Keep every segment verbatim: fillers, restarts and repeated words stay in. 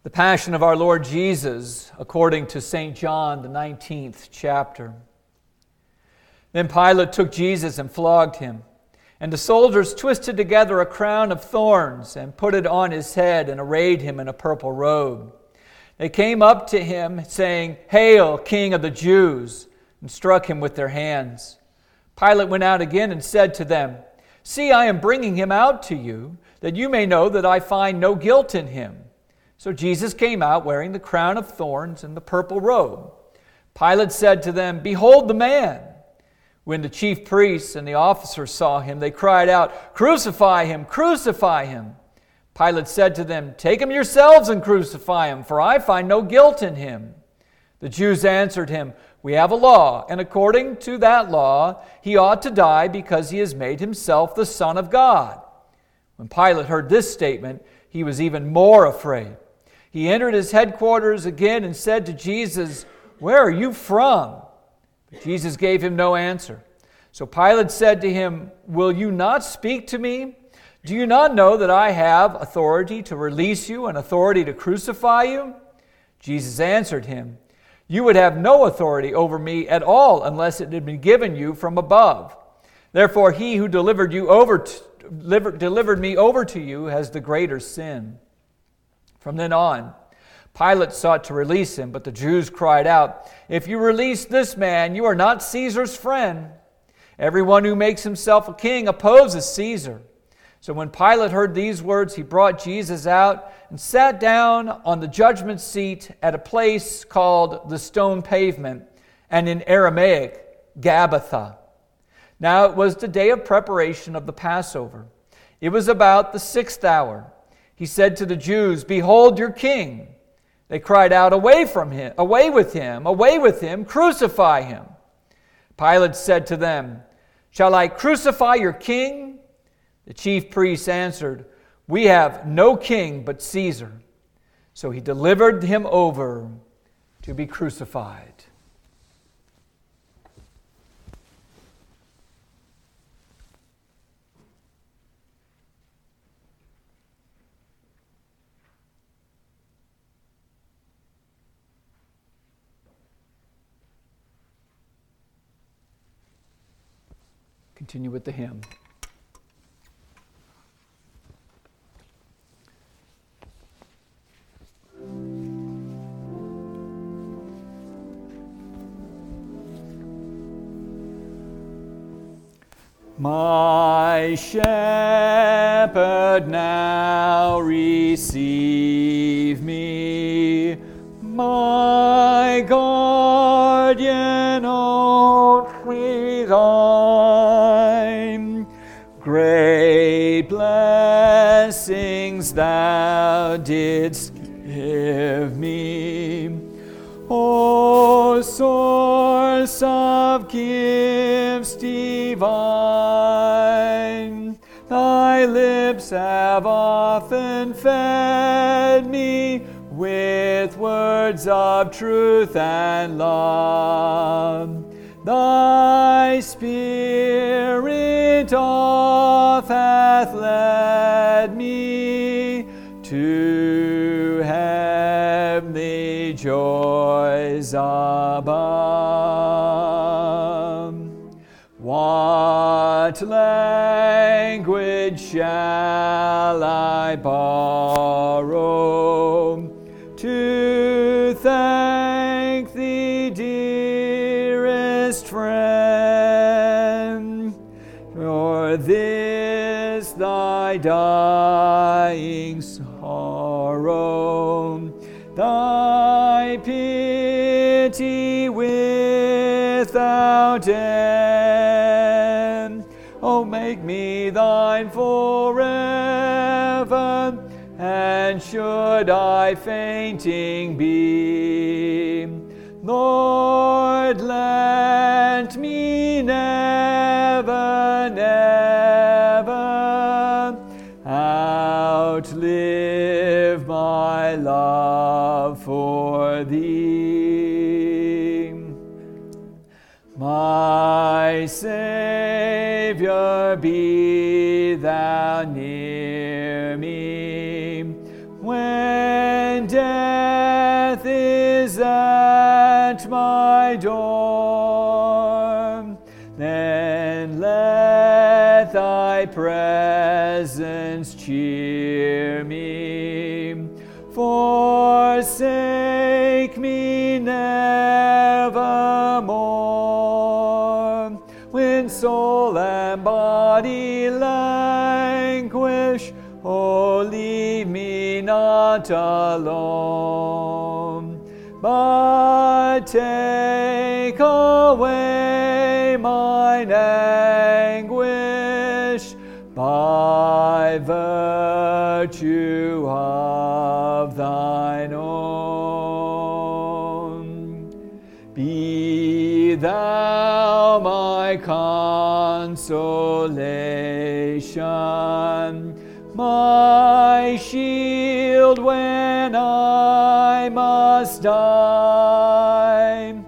The Passion of our Lord Jesus, according to Saint John, the nineteenth chapter. Then Pilate took Jesus and flogged him, and the soldiers twisted together a crown of thorns and put it on his head and arrayed him in a purple robe. They came up to him, saying, "Hail, King of the Jews!" and struck him with their hands. Pilate went out again and said to them, "See, I am bringing him out to you, that you may know that I find no guilt in him." So Jesus came out wearing the crown of thorns and the purple robe. Pilate said to them, "Behold the man." When the chief priests and the officers saw him, they cried out, "Crucify him! Crucify him!" Pilate said to them, "Take him yourselves and crucify him, for I find no guilt in him." The Jews answered him, "We have a law, and according to that law, he ought to die because he has made himself the Son of God." When Pilate heard this statement, he was even more afraid. He entered his headquarters again and said to Jesus, "Where are you from?" But Jesus gave him no answer. So Pilate said to him, "Will you not speak to me? Do you not know that I have authority to release you and authority to crucify you?" Jesus answered him, "You would have no authority over me at all unless it had been given you from above. Therefore he who delivered you over to, delivered, delivered me over to you has the greater sin." From then on, Pilate sought to release him, but the Jews cried out, "If you release this man, you are not Caesar's friend. Everyone who makes himself a king opposes Caesar." So when Pilate heard these words, he brought Jesus out and sat down on the judgment seat at a place called the Stone Pavement, and in Aramaic, Gabbatha. Now it was the day of preparation of the Passover. It was about the sixth hour. He said to the Jews, "Behold your king." They cried out, "Away from him! Away with him! Away with him! Crucify him!" Pilate said to them, "Shall I crucify your king?" The chief priests answered, "We have no king but Caesar." So he delivered him over to be crucified. Continue with the hymn. My shepherd, now receive me, my guardian, only thine. Great blessings thou didst give me, O source of gifts divine. Thy lips have often fed me with words of truth and love. Thy Spirit oft hath led me to heavenly joys above. What language shall I borrow to thank thee, dearest friend, for this thy dying sorrow, thy pity without end? Oh, make me thine forever, and should I fainting be, Lord, let me never, never outlive my love for thee. My Savior, be thou near me when when death is at my door, then let thy presence cheer me. Forsake me nevermore. When soul and body languish, oh, leave me not alone, but take away mine anguish by virtue of thine own. Be thou my consolation, my shield when I must die.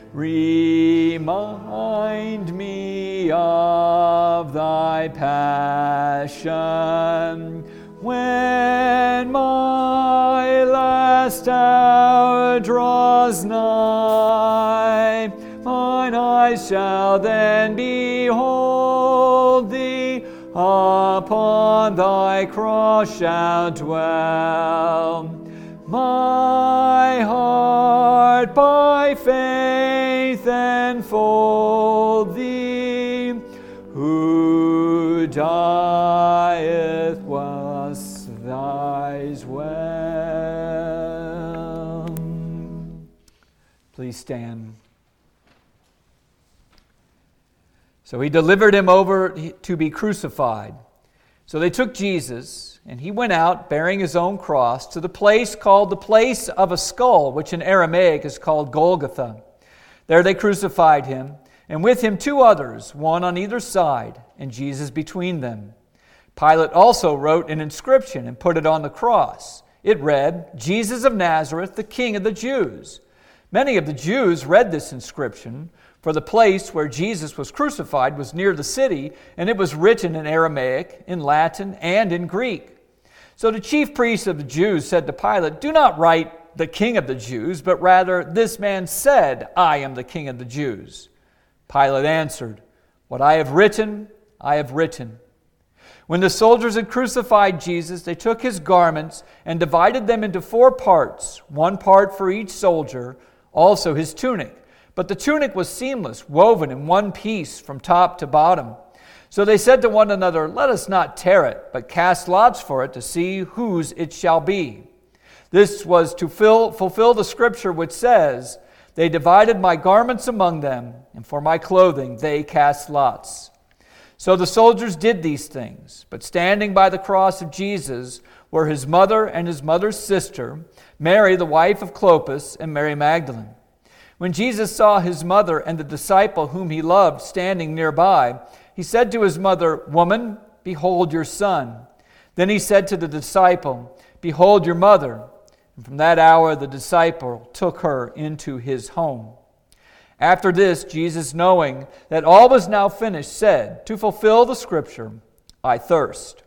Remind me of thy passion when my last hour draws nigh. Mine eyes shall then behold thee, upon thy cross shall dwell. My heart by faith enfold thee, who dieth was thy's well. Please stand. So he delivered him over to be crucified. So they took Jesus, and he went out bearing his own cross to the place called the place of a skull, which in Aramaic is called Golgotha. There they crucified him, and with him two others, one on either side, and Jesus between them. Pilate also wrote an inscription and put it on the cross. It read, Jesus of Nazareth, the King of the Jews. Many of the Jews read this inscription, for the place where Jesus was crucified was near the city, and it was written in Aramaic, in Latin, and in Greek. So the chief priests of the Jews said to Pilate, do not write the King of the Jews, but rather, this man said, I am the King of the Jews. Pilate answered, what I have written, I have written. When the soldiers had crucified Jesus, they took his garments and divided them into four parts, one part for each soldier, also his tunic. But the tunic was seamless, woven in one piece from top to bottom. So they said to one another, let us not tear it, but cast lots for it to see whose it shall be. This was to fill, fulfill the scripture which says, they divided my garments among them, and for my clothing they cast lots. So the soldiers did these things, but standing by the cross of Jesus were his mother and his mother's sister, Mary the wife of Clopas, and Mary Magdalene. When Jesus saw his mother and the disciple whom he loved standing nearby, he said to his mother, woman, behold your son. Then he said to the disciple, behold your mother. And from that hour the disciple took her into his home. After this, Jesus, knowing that all was now finished, said, to fulfill the scripture, I thirst.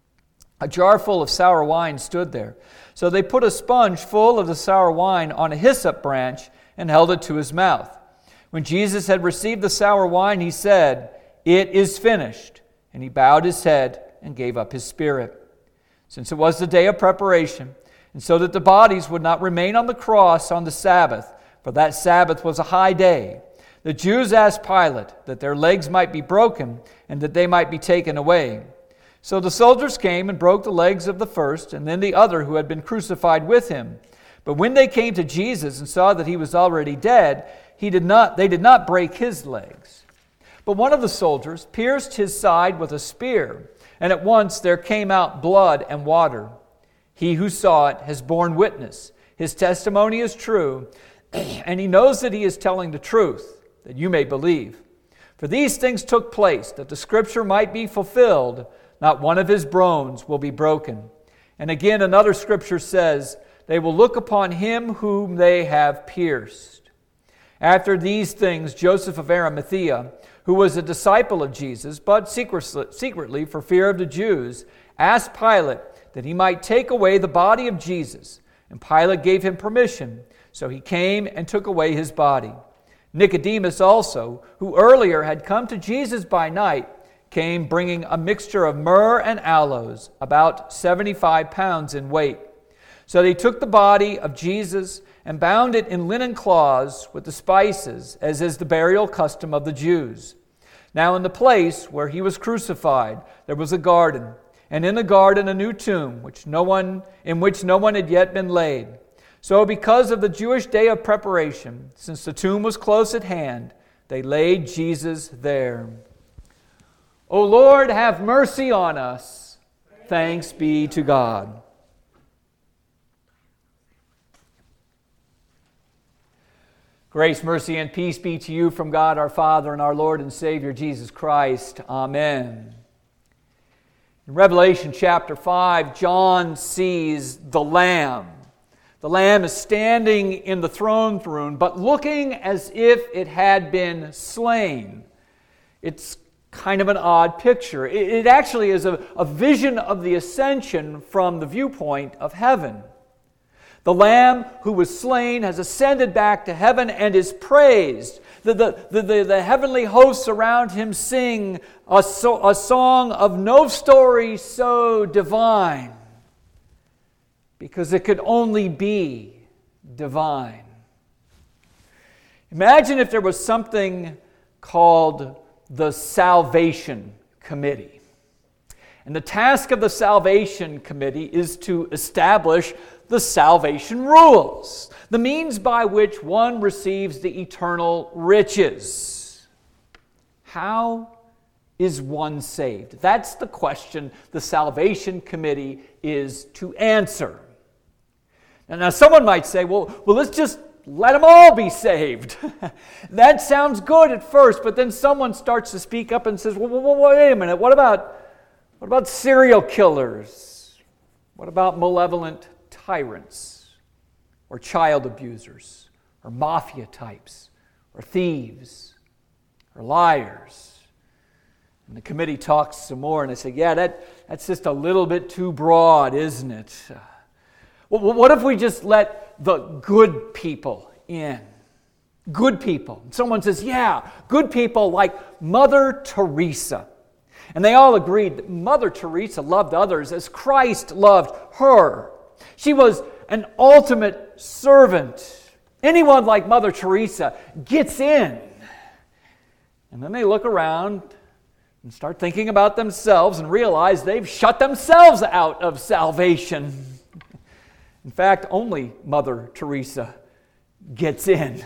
A jar full of sour wine stood there. So they put a sponge full of the sour wine on a hyssop branch and held it to his mouth. When Jesus had received the sour wine, he said, it is finished. And he bowed his head and gave up his spirit. Since it was the day of preparation, and so that the bodies would not remain on the cross on the Sabbath, for that Sabbath was a high day, the Jews asked Pilate that their legs might be broken and that they might be taken away. So the soldiers came and broke the legs of the first and then the other who had been crucified with him. But when they came to Jesus and saw that he was already dead, he did not, they did not break his legs. But one of the soldiers pierced his side with a spear, and at once there came out blood and water. He who saw it has borne witness. His testimony is true, and he knows that he is telling the truth, that you may believe. For these things took place, that the scripture might be fulfilled, not one of his bones will be broken. And again another scripture says, they will look upon him whom they have pierced. After these things, Joseph of Arimathea, who was a disciple of Jesus, but secretly for fear of the Jews, asked Pilate that he might take away the body of Jesus. And Pilate gave him permission, so he came and took away his body. Nicodemus also, who earlier had come to Jesus by night, came bringing a mixture of myrrh and aloes, about seventy-five pounds in weight. So they took the body of Jesus and bound it in linen cloths with the spices, as is the burial custom of the Jews. Now in the place where he was crucified, there was a garden, and in the garden a new tomb, which no one in which no one had yet been laid. So because of the Jewish day of preparation, since the tomb was close at hand, they laid Jesus there. O Lord, have mercy on us. Thanks be to God. Grace, mercy, and peace be to you from God our Father and our Lord and Savior Jesus Christ. Amen. In Revelation chapter five, John sees the Lamb. The Lamb is standing in the throne room, but looking as if it had been slain. It's kind of an odd picture. It, it actually is a, a vision of the ascension from the viewpoint of heaven. The Lamb who was slain has ascended back to heaven and is praised. The, the, the, the, the heavenly hosts around him sing a, so, a song of no story so divine, because it could only be divine. Imagine if there was something called the Salvation Committee. And the task of the Salvation Committee is to establish the salvation rules, the means by which one receives the eternal riches. How is one saved? That's the question the Salvation Committee is to answer. And now someone might say, well, well, let's just let them all be saved. That sounds good at first, but then someone starts to speak up and says, well, well, wait a minute, what about, what about serial killers? What about malevolent tyrants, or child abusers, or mafia types, or thieves, or liars? And the committee talks some more, and they say, yeah, that, that's just a little bit too broad, isn't it? Well, what if we just let the good people in? Good people. And someone says, yeah, good people like Mother Teresa. And they all agreed that Mother Teresa loved others as Christ loved her. She was an ultimate servant. Anyone like Mother Teresa gets in. And then they look around and start thinking about themselves and realize they've shut themselves out of salvation. In fact, only Mother Teresa gets in.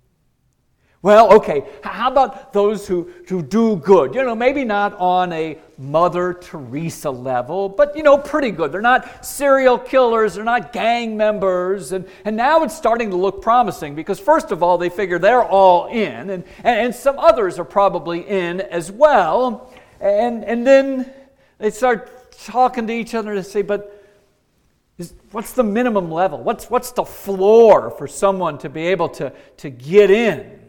Well, okay, how about those who, who do good? You know, maybe not on a Mother Teresa level, but, you know, pretty good. They're not serial killers, they're not gang members, and, and now it's starting to look promising because, first of all, they figure they're all in, and, and, and some others are probably in as well, and, and then they start talking to each other to say, but Is, what's the minimum level? What's, what's the floor for someone to be able to, to get in?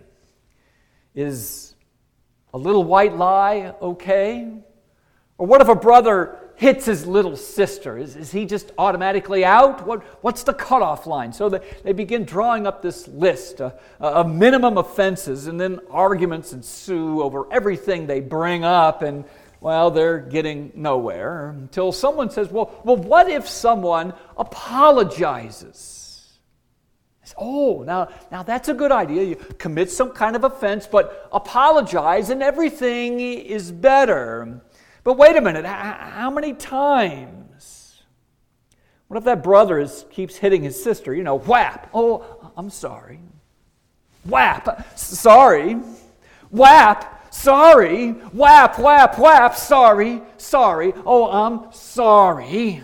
Is a little white lie okay? Or what if a brother hits his little sister? Is, is he just automatically out? What, what's the cutoff line? So they, they begin drawing up this list uh, of minimum offenses, and then arguments ensue over everything they bring up, and well, they're getting nowhere until someone says, well, well, what if someone apologizes? Oh, now, now that's a good idea. You commit some kind of offense, but apologize and everything is better. But wait a minute, how many times? What if that brother is, keeps hitting his sister? You know, whap. Oh, I'm sorry. Whap. Sorry. Whap. Sorry, whap, whap, whap, sorry, sorry, oh, I'm sorry.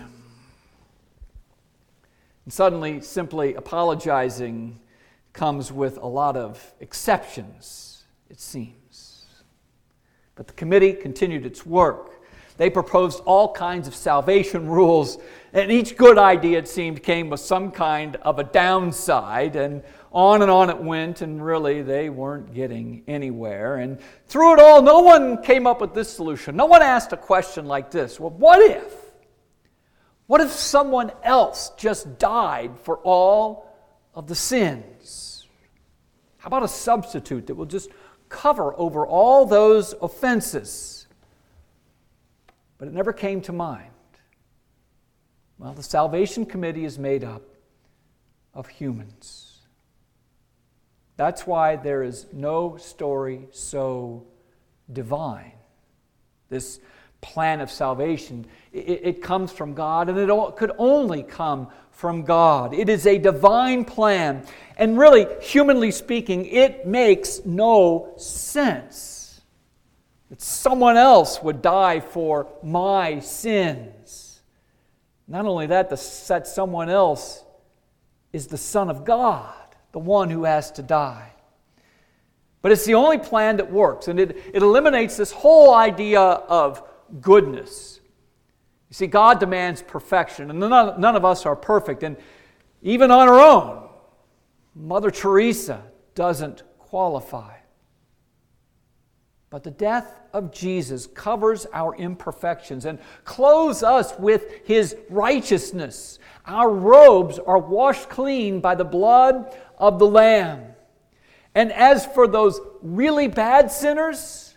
And suddenly, simply apologizing comes with a lot of exceptions, it seems. But the committee continued its work. They proposed all kinds of salvation rules, and each good idea, it seemed, came with some kind of a downside, and on and on it went, and really they weren't getting anywhere. And through it all, no one came up with this solution. No one asked a question like this. Well, what if? What if someone else just died for all of the sins? How about a substitute that will just cover over all those offenses? But it never came to mind. Well, the Salvation Committee is made up of humans. That's why there is no story so divine. This plan of salvation, it, it comes from God, and it could only come from God. It is a divine plan. And really, humanly speaking, it makes no sense that someone else would die for my sins. Not only that, the, that someone else is the Son of God, the one who has to die. But it's the only plan that works, and it, it eliminates this whole idea of goodness. You see, God demands perfection, and none, none of us are perfect. And even on our own, Mother Teresa doesn't qualify. But the death of Jesus covers our imperfections and clothes us with His righteousness. Our robes are washed clean by the blood of the Lamb. And as for those really bad sinners,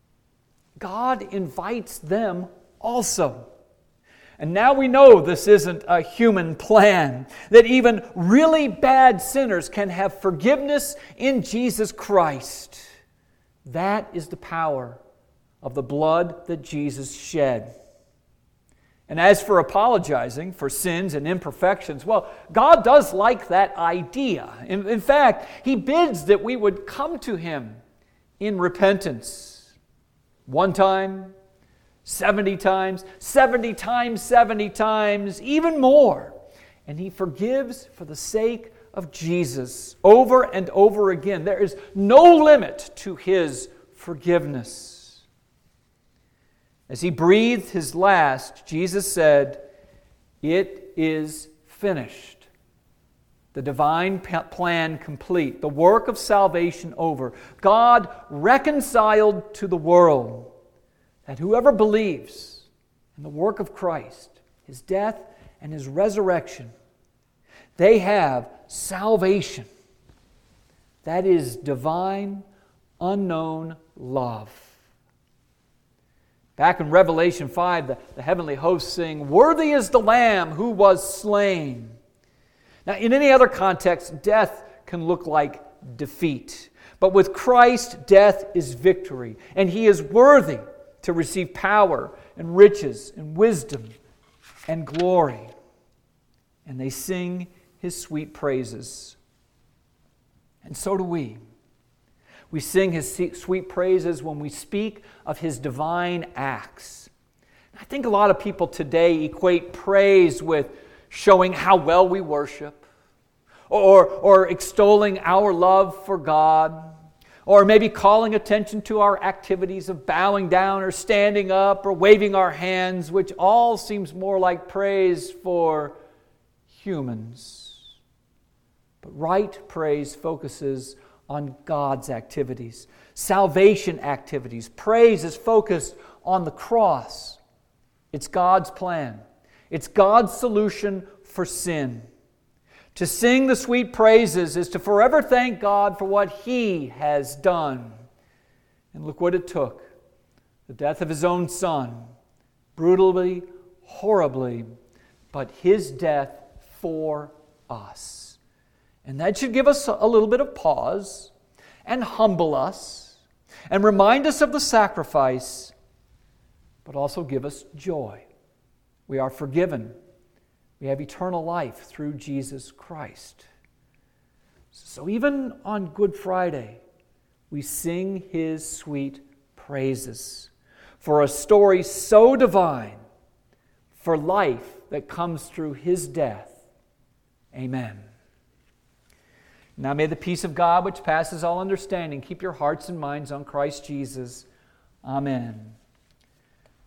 God invites them also. And now we know this isn't a human plan, that even really bad sinners can have forgiveness in Jesus Christ. That is the power of the blood that Jesus shed. And as for apologizing for sins and imperfections, well, God does like that idea. In, in fact, He bids that we would come to Him in repentance. One time, seventy times, seventy times, seventy times, even more. And He forgives for the sake of Jesus over and over again. There is no limit to His forgiveness. As He breathed His last, Jesus said, "It is finished." The divine plan complete, the work of salvation over. God reconciled to the world, that whoever believes in the work of Christ, His death and His resurrection, they have salvation. That is divine, unknown love. Back in Revelation five, the, the heavenly hosts sing, "Worthy is the Lamb who was slain." Now, in any other context, death can look like defeat. But with Christ, death is victory. And He is worthy to receive power and riches and wisdom and glory. And they sing His sweet praises. And so do we. We sing His sweet praises when we speak of His divine acts. I think a lot of people today equate praise with showing how well we worship, or, or extolling our love for God, or maybe calling attention to our activities of bowing down or standing up or waving our hands, which all seems more like praise for humans. But right praise focuses on God's activities, salvation activities. Praise is focused on the cross. It's God's plan. It's God's solution for sin. To sing the sweet praises is to forever thank God for what He has done. And look what it took. The death of His own Son. Brutally, horribly, but His death for us. And that should give us a little bit of pause and humble us and remind us of the sacrifice, but also give us joy. We are forgiven. We have eternal life through Jesus Christ. So even on Good Friday, we sing His sweet praises for a story so divine, for life that comes through His death. Amen. Now may the peace of God, which passes all understanding, keep your hearts and minds on Christ Jesus. Amen.